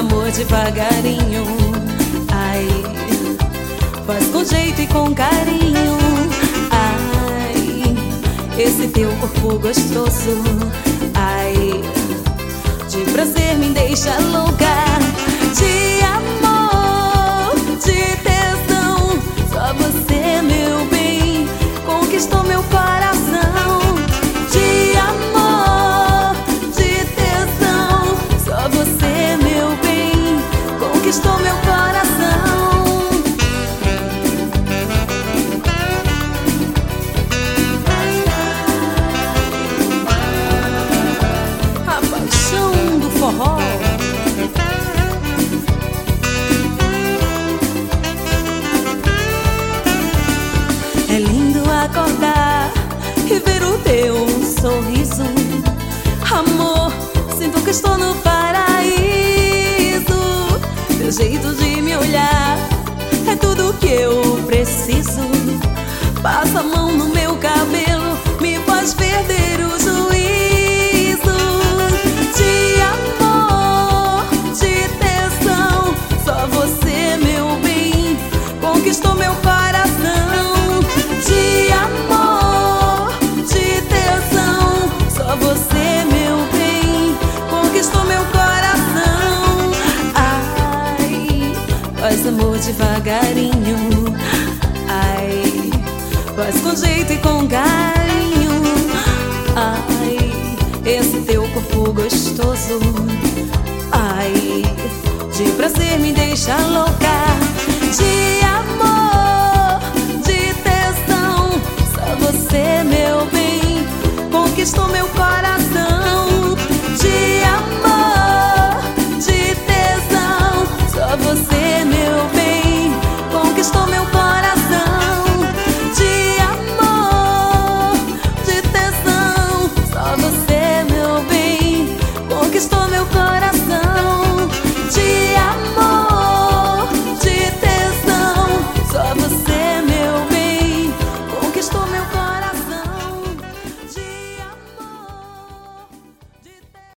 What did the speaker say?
amor devagarinho. Ai, faz com jeito e com carinho. Ai, esse teu corpo gostoso. Ai, de prazer me deixa louca. De amor, de tesão, só você, meu bem, conquistou meu coração. De amor, de tesão, só você, meu bem, conquistou meu coração. A paixão do forró. É lindo acordar e ver o teu sorriso. Amor, sinto que estou no paraíso. Teu jeito de me olhar é tudo que eu preciso. Passa a mão no meu cabelo, me faz perder o juízo. De amor, de tesão, só você, meu bem, conquistou meu coração. De amor, de tesão, só você, meu bem, conquistou meu coração. Ai, faz amor devagarinho. Ai, faz com jeito e com carinho. Ai, esse teu corpo gostoso. Ai, de prazer me deixa louca. De amor, de tesão, só você, meu bem, conquistou meu coração. De amor, de tesão, só você, meu bem, conquistou meu coração. De amor, de tesão, só você, meu bem, conquistou meu coração.